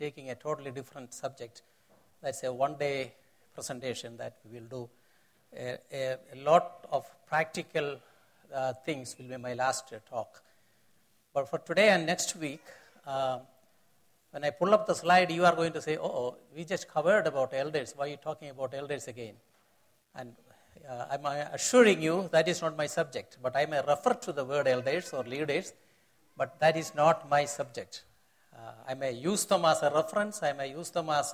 taking a totally different subject. That's a one-day presentation that we will do. A lot of practical things will be my last talk. But for today and next week, when I pull up the slide, you are going to say, oh, we just covered about elders. Why are you talking about elders again? And I'm assuring you that is not my subject. But I may refer to the word elders or leaders, but that is not my subject. I may use them as a reference. I may use them as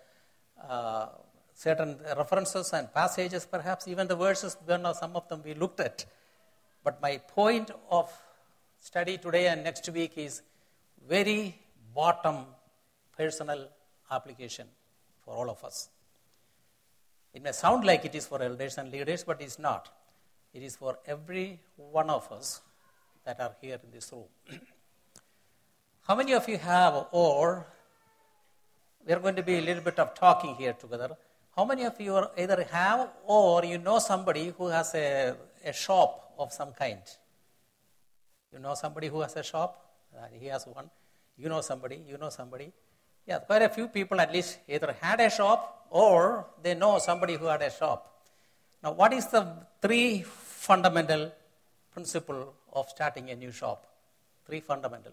certain references and passages, perhaps even the verses, some of them we looked at. But my point of study today and next week is very bottom personal application for all of us. It may sound like it is for elders and leaders, but it's not. It is for every one of us that are here in this room. How many of you have, or we are going to be a little bit of talking here together. How many of you either have or you know somebody who has a shop of some kind? You know somebody who has a shop? He has one. You know somebody. Yeah, quite a few people at least either had a shop or they know somebody who had a shop. Now, what is the three fundamental principle of starting a new shop? Three fundamental.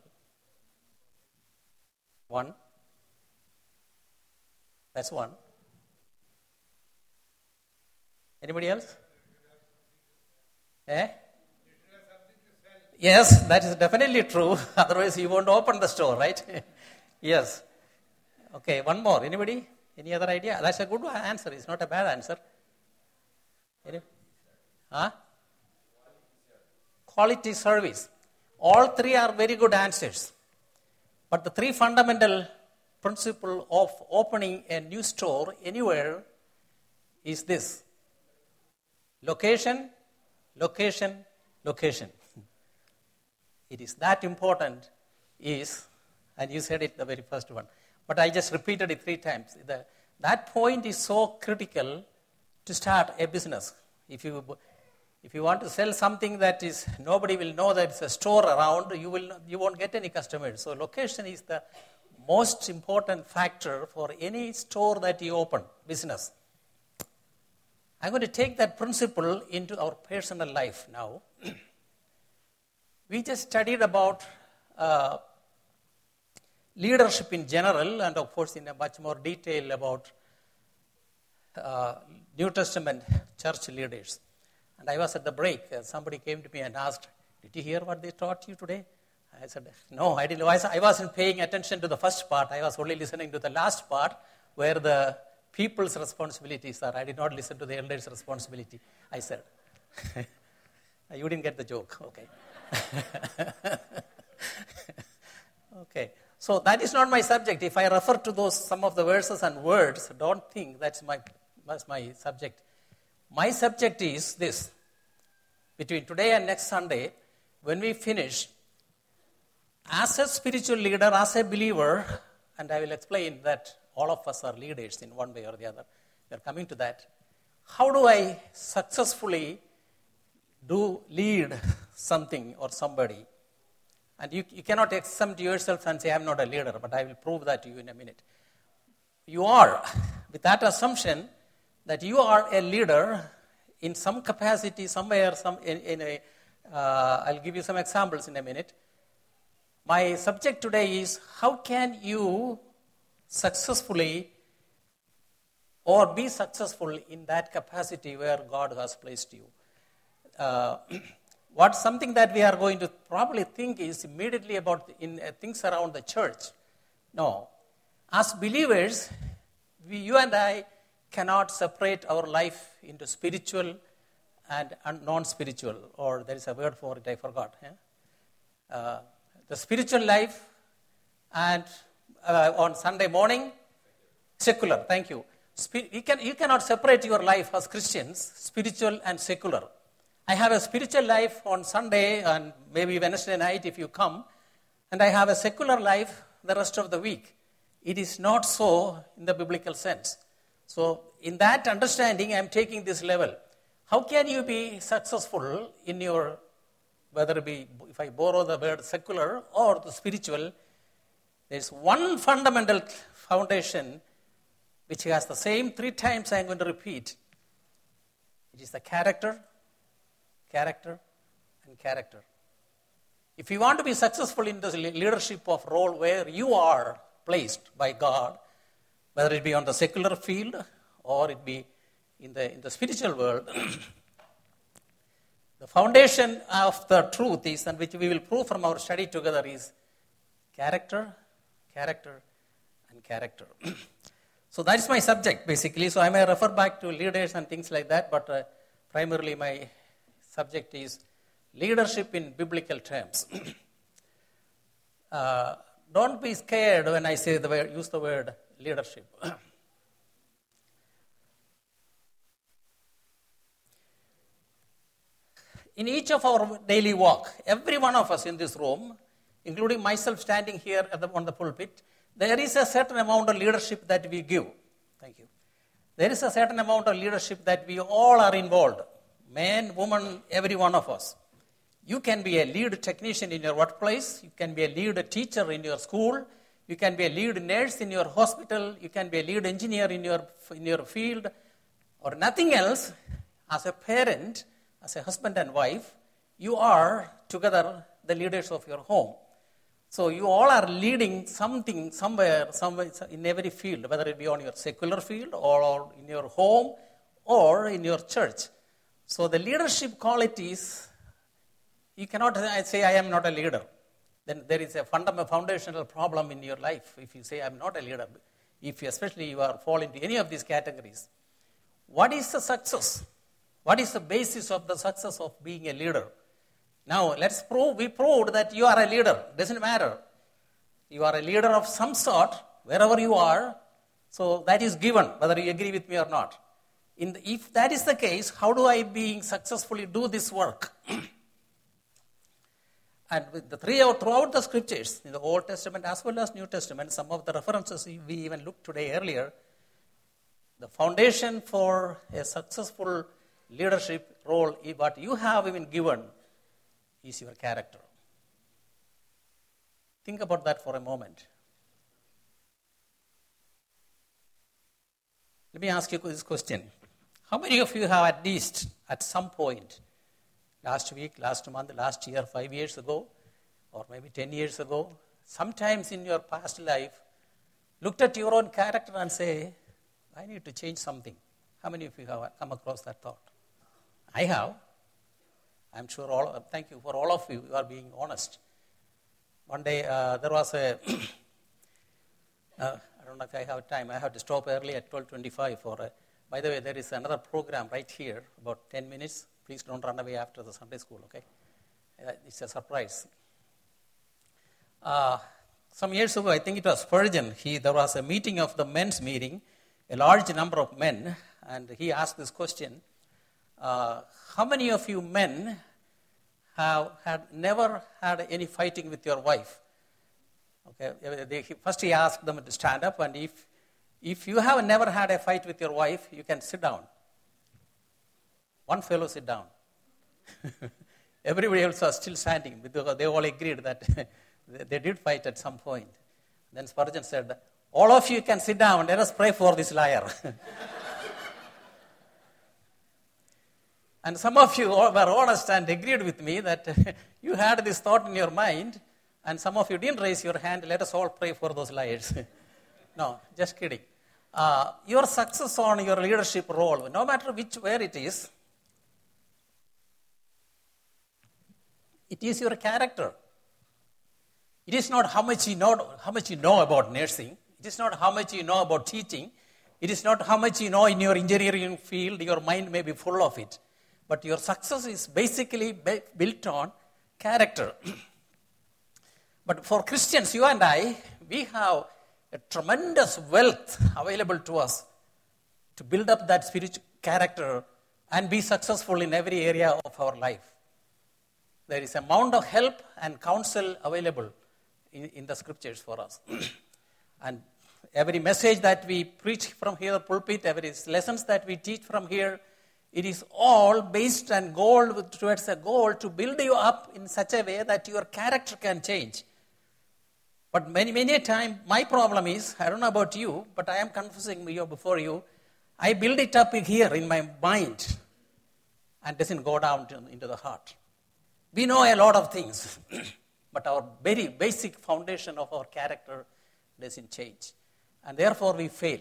One. That's one. Anybody else? Yes, that is definitely true. Otherwise, you won't open the store, right? Yes. Okay, one more. Anybody? Any other idea? That's a good answer. It's not a bad answer. Quality service. All three are very good answers. But the three fundamental principle of opening a new store anywhere is this. Location, location, location. It is that important and you said it the very first one, but I just repeated it 3 times. That point is so critical to start a business. If you want to sell something that is nobody will know that it's a store around, you won't get any customers. So location is the most important factor for any store that you open, business. I'm going to take that principle into our personal life now. We just studied about leadership in general and of course in a much more detail about New Testament church leaders. And I was at the break. Somebody came to me and asked, did you hear what they taught you today? I said, no, I didn't. I wasn't paying attention to the first part. I was only listening to the last part where the people's responsibilities are. I did not listen to the elders' responsibility, I said. You didn't get the joke. Okay. Okay. So that is not my subject. If I refer to some of the verses and words, don't think that's my subject. My subject is this. Between today and next Sunday, when we finish, as a spiritual leader, as a believer, and I will explain that all of us are leaders in one way or the other. We are coming to that. How do I successfully lead something or somebody? And you cannot exempt yourself and say, I'm not a leader, but I will prove that to you in a minute. You are, with that assumption that you are a leader in some capacity, somewhere, I'll give you some examples in a minute. My subject today is, how can you successfully or be successful in that capacity where God has placed you? Something that we are going to probably think is immediately about things around the church. No. As believers, you and I cannot separate our life into spiritual and non-spiritual, or there is a word for it, I forgot. The spiritual life and on Sunday morning, secular, thank you. You cannot separate your life as Christians, spiritual and secular. I have a spiritual life on Sunday and maybe Wednesday night if you come, and I have a secular life the rest of the week. It is not so in the biblical sense. So in that understanding, I am taking this level. How can you be successful in your, whether it be, if I borrow the word secular or the spiritual, There's one fundamental foundation which has the same 3 times I'm going to repeat. It is the character, character, and character. If you want to be successful in the leadership of role where you are placed by God, whether it be on the secular field or it be in the spiritual world, the foundation of the truth is, and which we will prove from our study together, is character, character, and character. So that is my subject, basically. So I may refer back to leaders and things like that, but primarily my subject is leadership in biblical terms. Don't be scared when I say use the word leadership. In each of our daily walk, every one of us in this room, including myself standing here on the pulpit, there is a certain amount of leadership that we give. Thank you. There is a certain amount of leadership that we all are involved. Man, woman, every one of us. You can be a lead technician in your workplace. You can be a lead teacher in your school. You can be a lead nurse in your hospital. You can be a lead engineer in your field. Or nothing else. As a parent, as a husband and wife, you are together the leaders of your home. So you all are leading something somewhere in every field, whether it be on your secular field or in your home or in your church. So the leadership qualities, you cannot say, I am not a leader. Then there is a foundational problem in your life if you say, I am not a leader. Especially you fall into any of these categories. What is the success? What is the basis of the success of being a leader? Now, we proved that you are a leader. Doesn't matter. You are a leader of some sort, wherever you are. So that is given, whether you agree with me or not. If that is the case, how do I successfully do this work? And throughout the scriptures, in the Old Testament as well as New Testament, some of the references we even looked today earlier, the foundation for a successful leadership role, what you have been given, is your character. Think about that for a moment. Let me ask you this question. How many of you have at least, at some point, last week, last month, last year, 5 years ago, or maybe 10 years ago, sometimes in your past life, looked at your own character and say, I need to change something? How many of you have come across that thought? I have. I'm sure thank you for all of you who are being honest. One day there was I don't know if I have time. I have to stop early at 12:25 by the way, there is another program right here, about 10 minutes. Please don't run away after the Sunday school, okay? It's a surprise. Some years ago, I think it was Spurgeon, there was a meeting of the men's meeting, a large number of men, and he asked this question, how many of you men had never had any fighting with your wife? Okay, first he asked them to stand up, and if you have never had a fight with your wife, you can sit down. One fellow sit down. Everybody else was still standing because they all agreed that they did fight at some point. Then Spurgeon said, all of you can sit down, let us pray for this liar. And some of you were honest and agreed with me that you had this thought in your mind, and some of you didn't raise your hand, let us all pray for those liars. No, just kidding. Your success on your leadership role, no matter where it is your character. It is not how much you know about nursing. It is not how much you know about teaching. It is not how much you know in your engineering field. Your mind may be full of it. But your success is basically built on character. But for Christians, you and I, we have a tremendous wealth available to us to build up that spiritual character and be successful in every area of our life. There is an amount of help and counsel available in the scriptures for us. And every message that we preach from here, pulpit, every lessons that we teach from here, it is all based on towards a goal to build you up in such a way that your character can change. But many a time, my problem is, I don't know about you, but I am confessing you before you, I build it up here in my mind and doesn't go down into the heart. We know a lot of things, but our very basic foundation of our character doesn't change. And therefore we fail.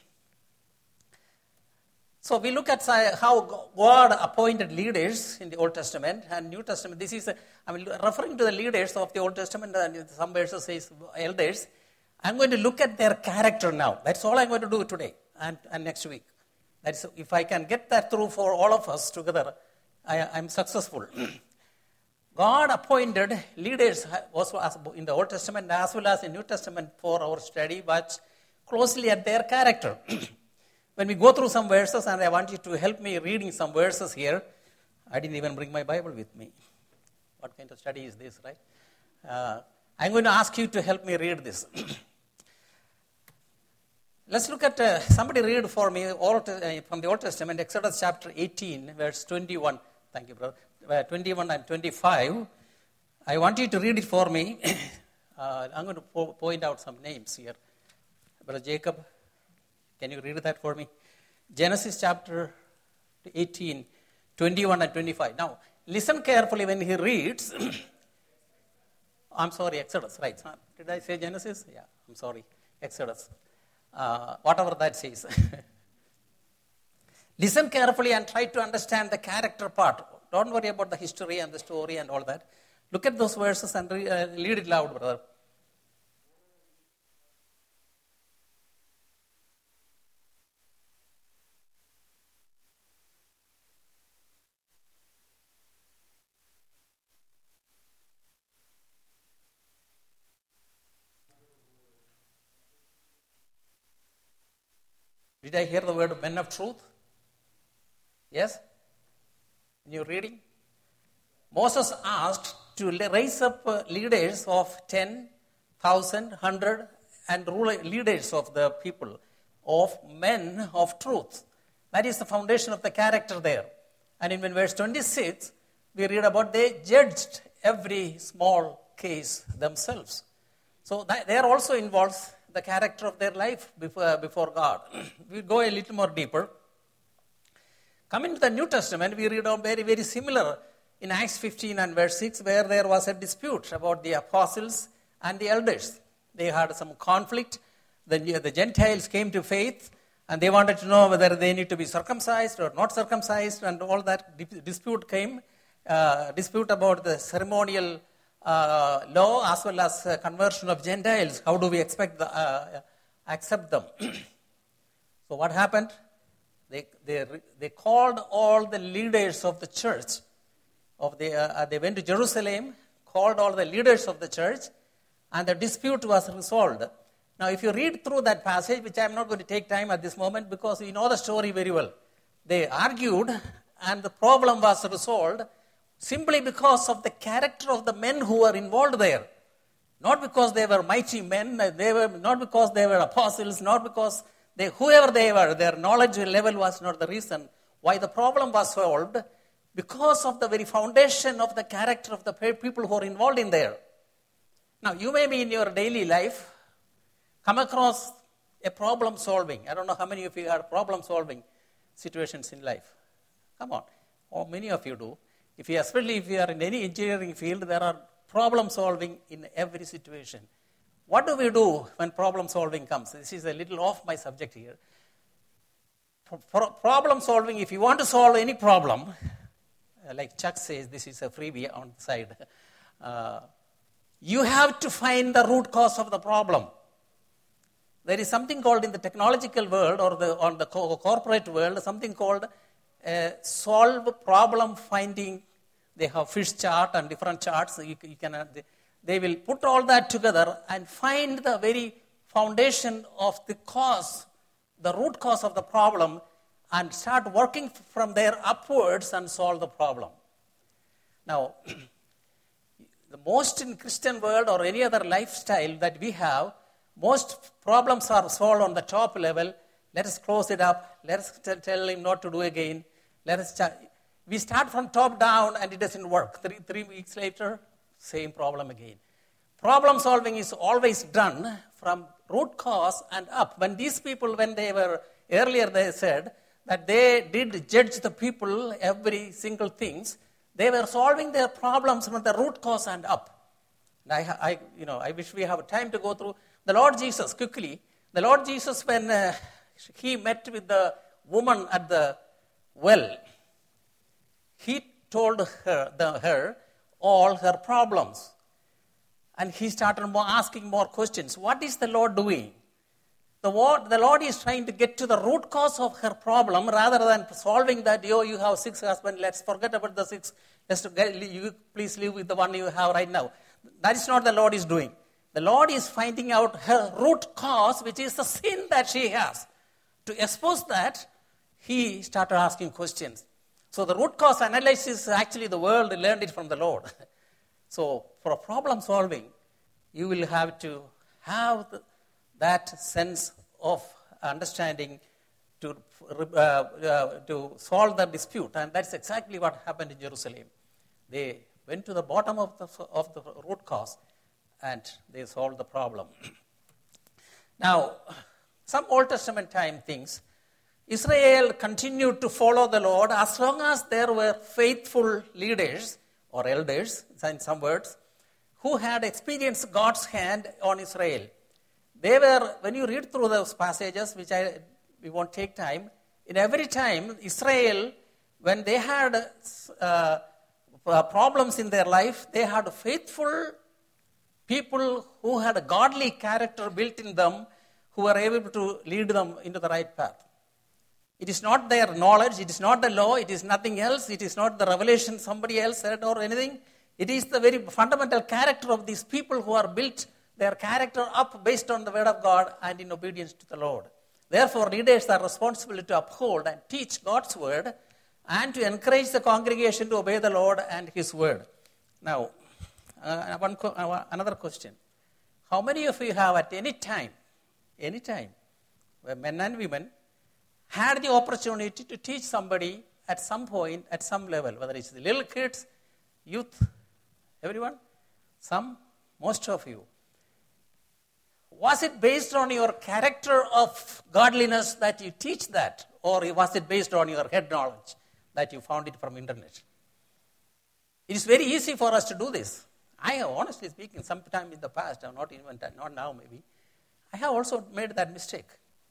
So we look at how God appointed leaders in the Old Testament and New Testament. This is, referring to the leaders of the Old Testament, and some verses says elders. I'm going to look at their character now. That's all I'm going to do today and next week. That's, if I can get that through for all of us together, I'm successful. God appointed leaders also in the Old Testament as well as in New Testament for our study, but closely at their character. When we go through some verses, and I want you to help me reading some verses here. I didn't even bring my Bible with me. What kind of study is this, right? I'm going to ask you to help me read this. Let's look at, somebody read for me from the Old Testament, Exodus chapter 18, verse 21. Thank you, brother. 21 and 25. I want you to read it for me. I'm going to point out some names here. Brother Jacob, can you read that for me? Genesis chapter 18, 21 and 25. Now, listen carefully when he reads. I'm sorry, Exodus, right? Did I say Genesis? Yeah, I'm sorry. Exodus. Whatever that says. Listen carefully and try to understand the character part. Don't worry about the history and the story and all that. Look at those verses and read it loud, brother. Did I hear the word men of truth? Yes? In your reading? Moses asked to raise up leaders of 10,000, 100, and leaders of the people, of men of truth. That is the foundation of the character there. And in verse 26, we read about they judged every small case themselves. So that there also involves the character of their life before God. We go a little more deeper. Coming to the New Testament, we read on very, very similar in Acts 15 and verse 6, where there was a dispute about the apostles and the elders. They had some conflict. The Gentiles came to faith, and they wanted to know whether they need to be circumcised or not circumcised, and all that dispute came. Dispute about the ceremonial law as well as conversion of Gentiles. How do we accept them? So what happened? They called all the leaders of the church. They went to Jerusalem, called all the leaders of the church, and the dispute was resolved. Now, if you read through that passage, which I'm not going to take time at this moment because you know the story very well. They argued, and the problem was resolved simply because of the character of the men who were involved there. Not because they were mighty men, not because they were apostles, not because whoever they were, their knowledge level was not the reason why the problem was solved, because of the very foundation of the character of the people who are involved in there. Now, you may be in your daily life, come across a problem solving. I don't know how many of you had problem solving situations in life. Come on, or many of you do. Especially if you are in any engineering field, there are problem solving in every situation. What do we do when problem solving comes? This is a little off my subject here. Problem solving, if you want to solve any problem, like Chuck says, this is a freebie on the side. You have to find the root cause of the problem. There is something called in the technological world or on the corporate world, something called solve problem finding. They have fish chart and different charts. They will put all that together and find the very foundation of the cause, the root cause of the problem, and start working from there upwards and solve the problem. Now, the most in Christian world or any other lifestyle that we have, most problems are solved on the top level. Let us close it up. Let us tell him not to do again. We start from top down and it doesn't work. Three weeks later, same problem again. problem solving is always done from root cause and up. When these people, when they were, earlier they said that they did judge the people, every single things, they were solving their problems from the root cause and up. And I wish we have time to go through. The Lord Jesus, quickly, the Lord Jesus, when he met with the woman at the well, he told her all her problems. And he started asking more questions. What is the Lord doing? The Lord is trying to get to the root cause of her problem rather than solving that, you have 6 husbands, let's forget about the 6. You please live with the one you have right now. That is not the Lord is doing. The Lord is finding out her root cause, which is the sin that she has. To expose that, he started asking questions. So the root cause analysis, actually the world learned it from the Lord. So for problem solving, you will have to have that sense of understanding to solve the dispute. And that's exactly what happened in Jerusalem. They went to the bottom of the root cause and they solved the problem. Now, some Old Testament time things, Israel continued to follow the Lord as long as there were faithful leaders or elders, in some words, who had experienced God's hand on Israel. They were, when you read through those passages, which we won't take time, in every time, Israel, when they had problems in their life, they had faithful people who had a godly character built in them, who were able to lead them into the right path. It is not their knowledge, it is not the law, it is nothing else, it is not the revelation somebody else said or anything. It is the very fundamental character of these people who are built their character up based on the word of God and in obedience to the Lord. Therefore, leaders are responsible to uphold and teach God's word and to encourage the congregation to obey the Lord and his word. Now, another question. How many of you have at any time, men and women, had the opportunity to teach somebody at some point, at some level, whether it's the little kids, youth, everyone? Some, most of you. Was it based on your character of godliness that you teach that? Or was it based on your head knowledge that you found it from internet? It is very easy for us to do this. I have, honestly speaking, sometime in the past, not now maybe, I have also made that mistake.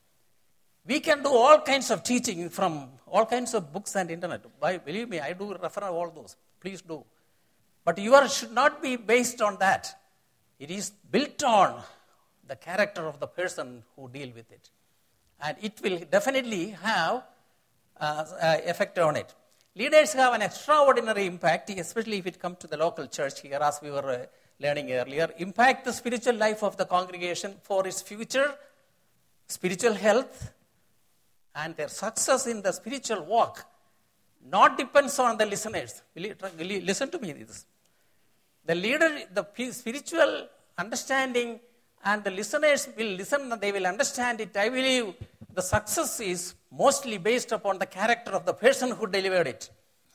We can do all kinds of teaching from all kinds of books and internet. Believe me, I do refer all those. Please do. But yours should not be based on that. It is built on the character of the person who deal with it. And it will definitely have effect on it. Leaders have an extraordinary impact, especially if it comes to the local church here, as we were learning earlier. Impact the spiritual life of the congregation for its future, spiritual health, and their success in the spiritual walk not depends on the listeners. Listen to me this. The leader, the spiritual understanding, and the listeners will listen and they will understand it. I believe the success is mostly based upon the character of the person who delivered it.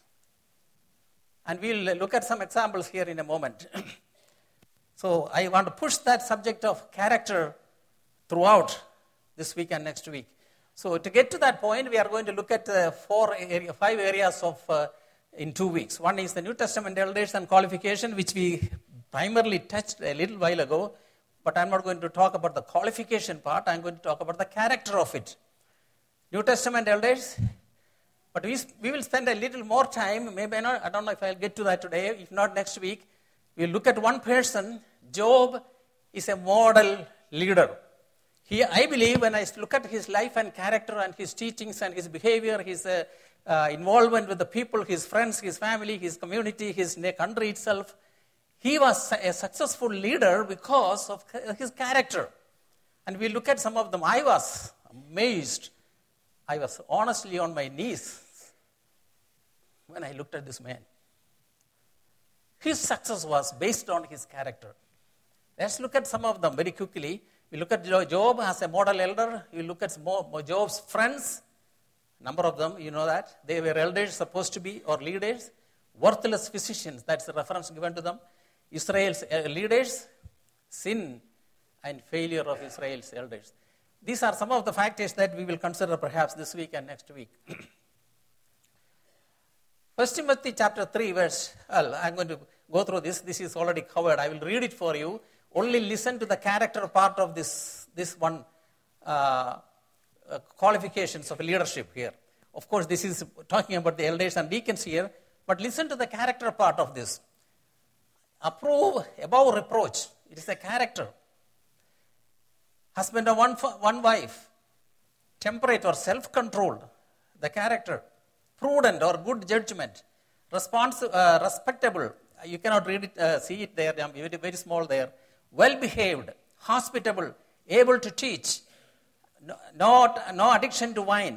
And we'll look at some examples here in a moment. So I want to push that subject of character throughout this week and next week. So to get to that point, we are going to look at 5 areas in 2 weeks. One is the New Testament elders and qualification, which we primarily touched a little while ago. But I'm not going to talk about the qualification part. I'm going to talk about the character of it. New Testament elders. But we will spend a little more time. Maybe not. I don't know if I'll get to that today. If not, next week. We'll look at one person. Job is a model leader. I believe when I look at his life and character and his teachings and his behavior, his involvement with the people, his friends, his family, his community, his country itself, he was a successful leader because of his character. And we look at some of them. I was amazed. I was honestly on my knees when I looked at this man. His success was based on his character. Let's look at some of them very quickly. We look at Job as a model elder. We look at Job's friends. Number of them, you know that. They were elders supposed to be, or leaders. Worthless physicians, that's the reference given to them. Israel's leaders, sin and failure of Israel's elders. These are some of the factors that we will consider perhaps this week and next week. 1 Timothy chapter 3 verse, well, I'm going to go through this. This is already covered. I will read it for you. Only listen to the character part of this one qualifications of leadership here. Of course, this is talking about the elders and deacons here, but listen to the character part of this. Approve above reproach. It is a character. Husband of one wife. Temperate or self-controlled. The character. Prudent or good judgment. Respectable. You cannot read it, see it there. Very, very small there. Well-behaved. Hospitable. Able to teach. No addiction to wine.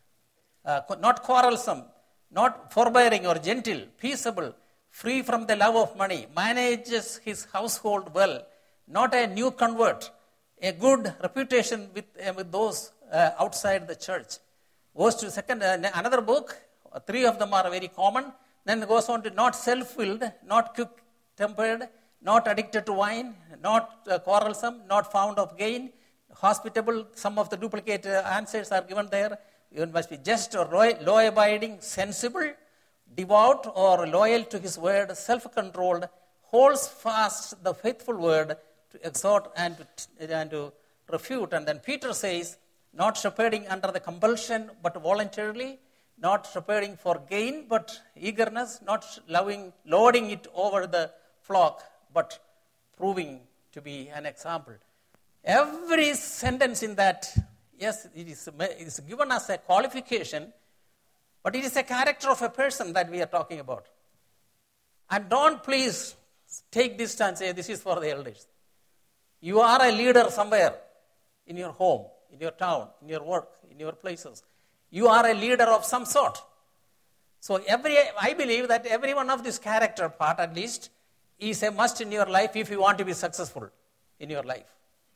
Not quarrelsome. Not forbearing or gentle. Peaceable. Free from the love of money. Manages his household well. Not a new convert. A good reputation with those outside the church. Goes to another book. Three of them are very common. Then goes on to not self-willed, not quick-tempered, not addicted to wine, not quarrelsome, not fond of gain, hospitable. Some of the duplicate answers are given there. You must be just or law-abiding, sensible, devout or loyal to his word, self-controlled, holds fast the faithful word, to exhort and to refute. And then Peter says, not shepherding under the compulsion but voluntarily, not shepherding for gain but eagerness, not lording it over the flock but proving to be an example. Every sentence in that, yes, it is given as a qualification, but it is a character of a person that we are talking about. And don't please take this and say this is for the elders. You are a leader somewhere in your home, in your town, in your work, in your places. You are a leader of some sort. So I believe that every one of this character part at least is a must in your life if you want to be successful in your life.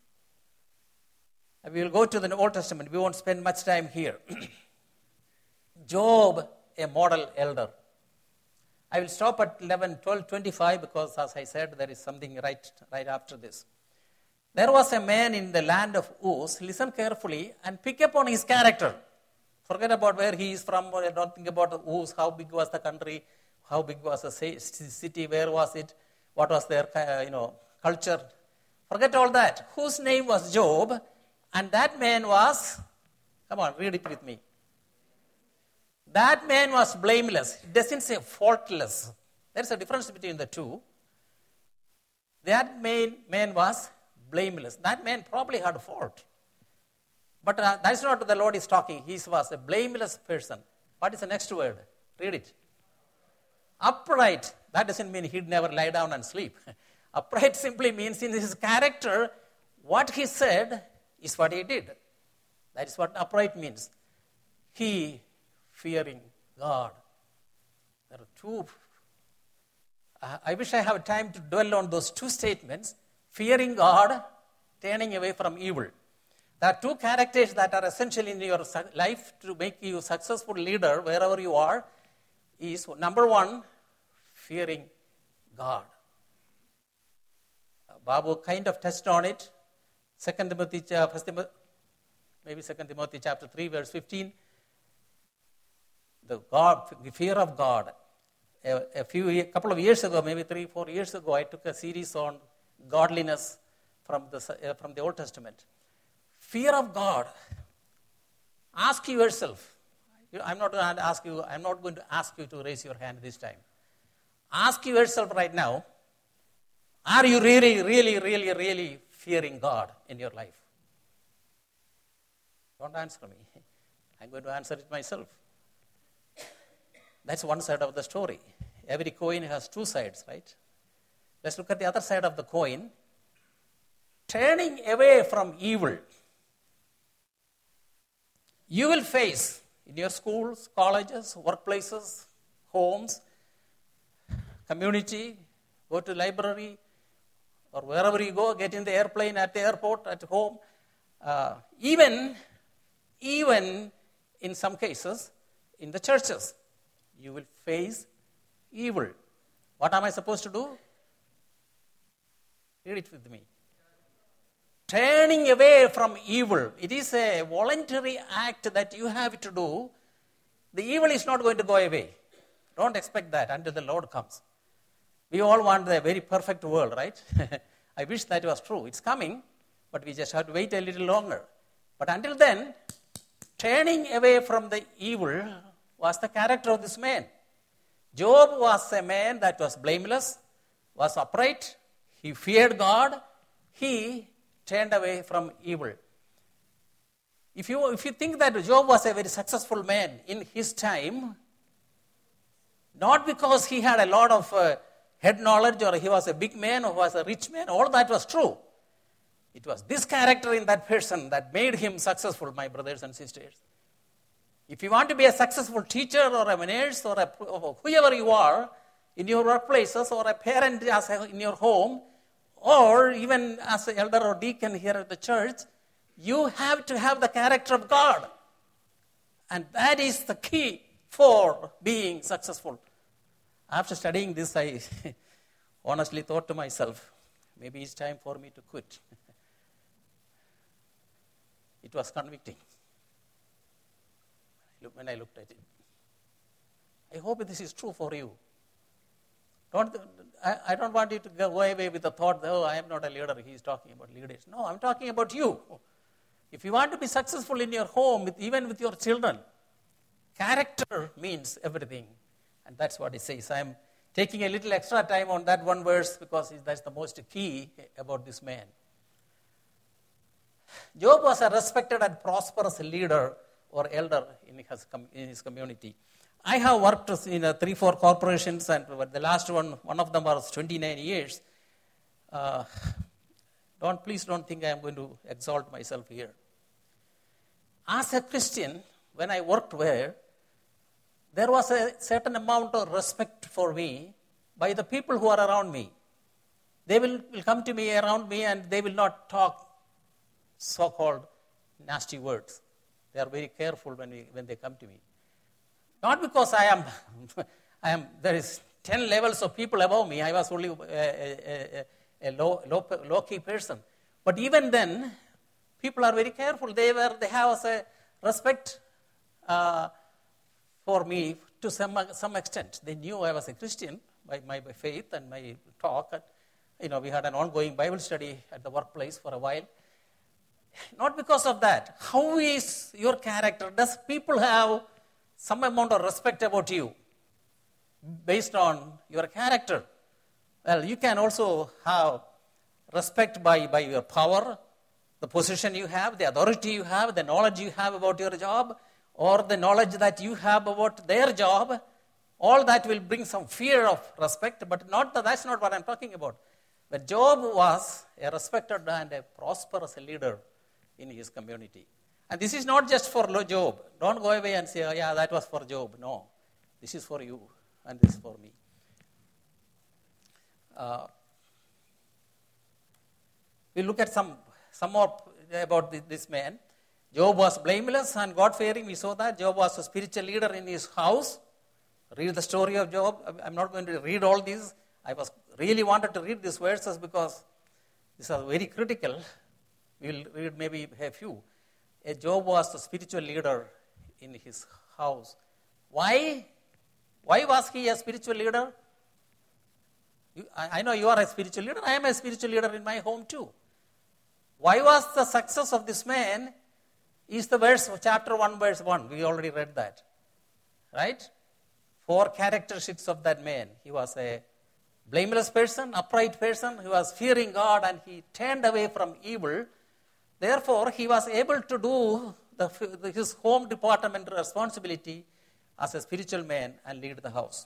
We will go to the Old Testament. We won't spend much time here. Job, a model elder. I will stop at 11, 12, 25 because as I said, there is something right after this. There was a man in the land of Uz. Listen carefully and pick up on his character. Forget about where he is from. Don't think about Uz. How big was the country? How big was the city? Where was it? What was their culture? Forget all that. Whose name was Job? And that man was, come on, read it with me. That man was blameless. It doesn't say faultless. There's a difference between the two. That man was blameless. That man probably had fault. But that's not what the Lord is talking. He was a blameless person. What is the next word? Read it. Upright. That doesn't mean he'd never lie down and sleep. Upright simply means in his character, what he said is what he did. That is what upright means. He fearing God. There are two. I wish I have time to dwell on those two statements. Fearing God, turning away from evil. There are two characters that are essential in your life to make you a successful leader wherever you are. Is number one, fearing God. Babu kind of touched on it. 2 Timothy chapter 3, verse 15. The fear of God. A couple of years ago, maybe 3-4 years ago, I took a series on godliness from the Old Testament. Fear of God. Ask yourself. I'm not going to ask you to raise your hand this time. Ask yourself right now, are you really, really, really, really fearing God in your life? Don't answer me. I'm going to answer it myself. That's one side of the story. Every coin has two sides, right? Let's look at the other side of the coin. Turning away from evil. You will face in your schools, colleges, workplaces, homes, community, go to library, or wherever you go, get in the airplane, at the airport, at home. Even in some cases, in the churches, you will face evil. What am I supposed to do? Read it with me. turning away from evil. It is a voluntary act that you have to do. The evil is not going to go away. Don't expect that until the Lord comes. We all want a very perfect world, right? I wish that was true. It's coming, but we just have to wait a little longer. But until then, turning away from the evil was the character of this man. Job was a man that was blameless, was upright, he feared God, he turned away from evil. If you think that Job was a very successful man in his time, not because he had a lot of head knowledge or he was a big man or was a rich man, all that was true. It was this character in that person that made him successful, my brothers and sisters. If you want to be a successful teacher or a nurse or whoever you are in your workplaces or a parent in your home or even as an elder or deacon here at the church, you have to have the character of God. And that is the key for being successful. After studying this, I honestly thought to myself, maybe it's time for me to quit. It was convicting when I looked at it. I hope this is true for you. I don't want you to go away with the thought, oh, I am not a leader, he is talking about leaders. No, I'm talking about you. If you want to be successful in your home, even with your children, character means everything. And that's what it says. I'm taking a little extra time on that one verse because that's the most key about this man. Job was a respected and prosperous leader or elder in his community. I have worked in 3-4 corporations, and the last one of them was 29 years. Please don't think I am going to exalt myself here. As a Christian, when I worked there was a certain amount of respect for me by the people who are around me. They will come to me around me and they will not talk so-called nasty words. They are very careful when they come to me. Not because I am. There is 10 levels of people above me. I was only a low-key person. But even then, people are very careful. They have a respect for me to some extent. They knew I was a Christian by my faith and my talk. We had an ongoing Bible study at the workplace for a while. Not because of that. How is your character? Does people have some amount of respect about you based on your character? Well, you can also have respect by your power, the position you have, the authority you have, the knowledge you have about your job, or the knowledge that you have about their job. All that will bring some fear of respect, but that's not what I'm talking about. But Job was a respected and a prosperous leader in his community. And this is not just for Job. Don't go away and say, oh, yeah, that was for Job. No, this is for you and this is for me. We look at some more about this man. Job was blameless and God-fearing. We saw that. Job was a spiritual leader in his house. Read the story of Job. I'm not going to read all these. I really wanted to read these verses because these are very critical. We'll read maybe a few. Job was a spiritual leader in his house. Why? Why was he a spiritual leader? I know you are a spiritual leader. I am a spiritual leader in my home too. Why was the success of this man? Is the verse of chapter 1, verse 1. We already read that. Right? 4 characteristics of that man. He was a blameless person, upright person. He was fearing God and he turned away from evil. Therefore, he was able to do his home department responsibility as a spiritual man and lead the house.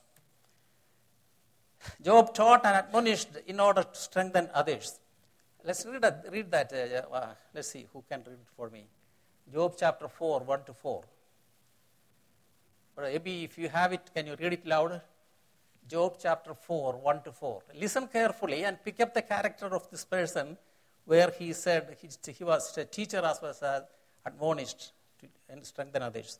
Job taught and admonished in order to strengthen others. Let's read that. Let's see who can read it for me. Job chapter 4, 1-4. Maybe if you have it, can you read it louder? Job chapter 4, 1-4. Listen carefully and pick up the character of this person where he said he was a teacher as well as admonished and strengthen others.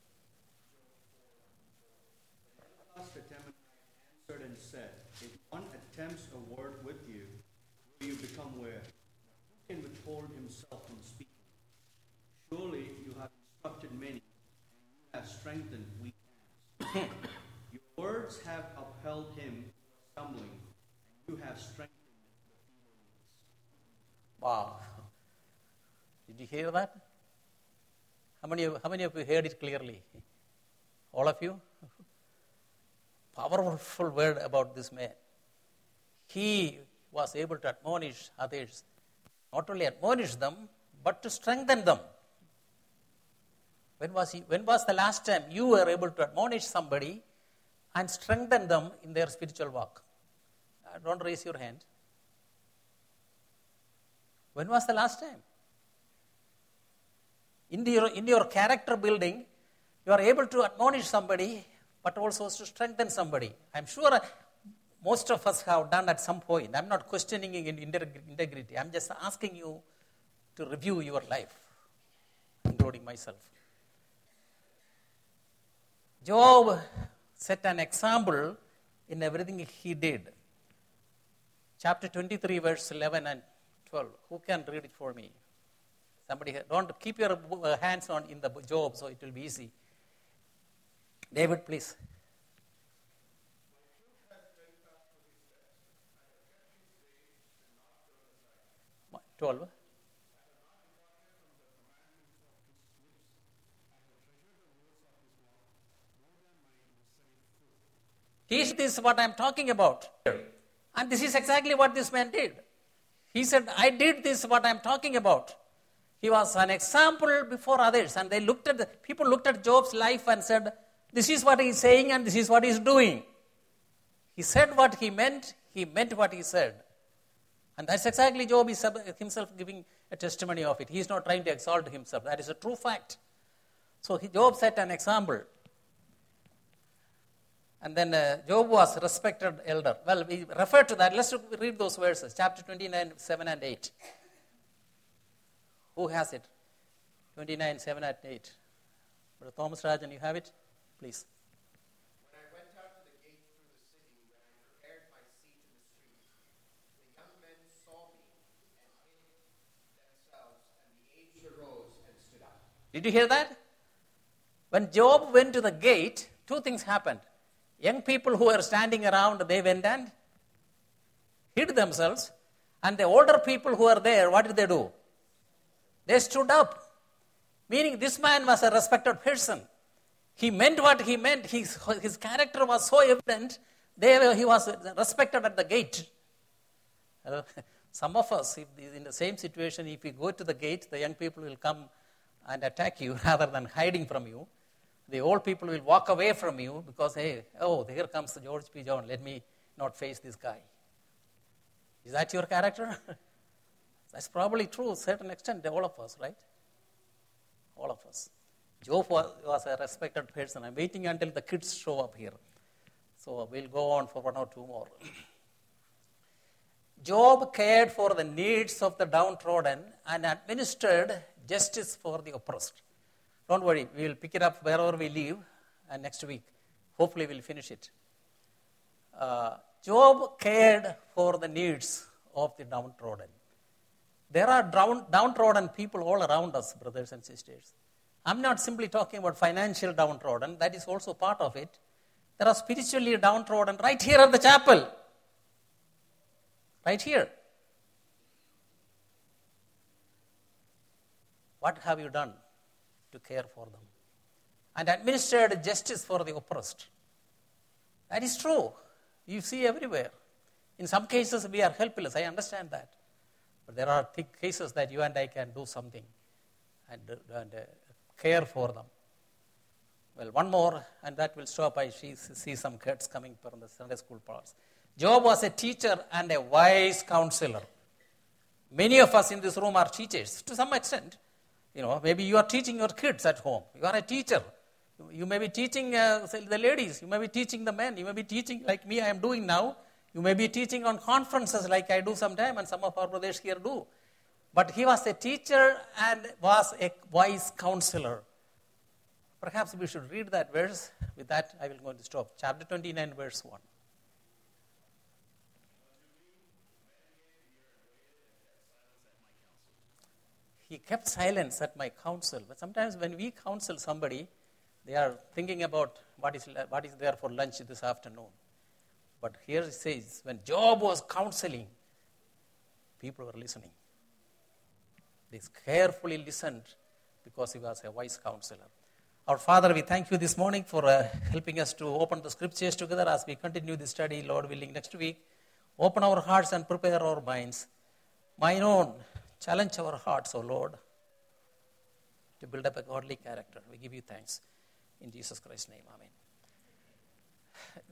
Answered and said, if one attempts a word with you, will you become where? can withhold himself from speaking? Surely you have instructed many, and you have strengthened weak hands. Your words have upheld him stumbling, and you have strengthened the feeble knees. Wow. Did you hear that? How many of you heard it clearly? All of you? Powerful word about this man. He was able to admonish others. Not only admonish them, but to strengthen them. When was the last time you were able to admonish somebody and strengthen them in their spiritual walk? Don't raise your hand. When was the last time? In your character building, you are able to admonish somebody, but also to strengthen somebody. I'm sure most of us have done at some point. I'm not questioning in integrity. I'm just asking you to review your life, including myself. Job set an example in everything he did. Chapter 23, verse 11 and 12. Who can read it for me? Somebody, don't keep your hands on in the Job, so it will be easy. David, please. 12. This is what I'm talking about. And this is exactly what this man did. He said, I did this, what I'm talking about. He was an example before others. And people looked at Job's life and said, this is what he's saying and this is what he's doing. He said what he meant what he said. And that's exactly Job is himself giving a testimony of it. He's not trying to exalt himself. That is a true fact. So Job set an example. And then Job was a respected elder. Well, we refer to that. Let's read those verses. Chapter 29, 7 and 8. Who has it? 29, 7 and 8. Brother Thomas Rajan, you have it? Please. When I went out to the gate through the city, when I prepared my seat in the street, the young men saw me and hid themselves, and the aged arose and stood up. Did you hear that? When Job went to the gate, two things happened. Young people who were standing around, they went and hid themselves. And the older people who were there, what did they do? They stood up. Meaning this man was a respected person. He meant what he meant. His character was so evident. He was respected at the gate. Some of us, if in the same situation, if you go to the gate, the young people will come and attack you rather than hiding from you. The old people will walk away from you because, here comes George P. John. Let me not face this guy. Is that your character? That's probably true to a certain extent, all of us, right? All of us. Job was a respected person. I'm waiting until the kids show up here. So we'll go on for one or two more. Job cared for the needs of the downtrodden and administered justice for the oppressed. Don't worry, we will pick it up wherever we leave, and next week, hopefully we'll finish it. Job cared for the needs of the downtrodden. There are downtrodden people all around us, brothers and sisters. I'm not simply talking about financial downtrodden, that is also part of it. There are spiritually downtrodden right here at the chapel. Right here. What have you done to care for them? And administered justice for the oppressed. That is true. You see everywhere. In some cases, we are helpless. I understand that. But there are cases that you and I can do something and care for them. Well, one more, and that will stop. I see some kids coming from the Sunday school parts. Job was a teacher and a wise counselor. Many of us in this room are teachers to some extent. Maybe you are teaching your kids at home. You are a teacher. You may be teaching the ladies. You may be teaching the men. You may be teaching like me I am doing now. You may be teaching on conferences like I do sometime and some of our brothers here do. But he was a teacher and was a wise counselor. Perhaps we should read that verse. With that, I will go to stop. Chapter 29, verse 1. he kept silence at my counsel. But sometimes when we counsel somebody, they are thinking about what is there for lunch this afternoon. But here it says, when Job was counseling, people were listening. They carefully listened because he was a wise counselor. Our Father, we thank you this morning for helping us to open the scriptures together as we continue this study, Lord willing, next week. Open our hearts and prepare our minds. Mine own, challenge our hearts, O Lord, to build up a godly character. We give you thanks. In Jesus Christ's name, amen.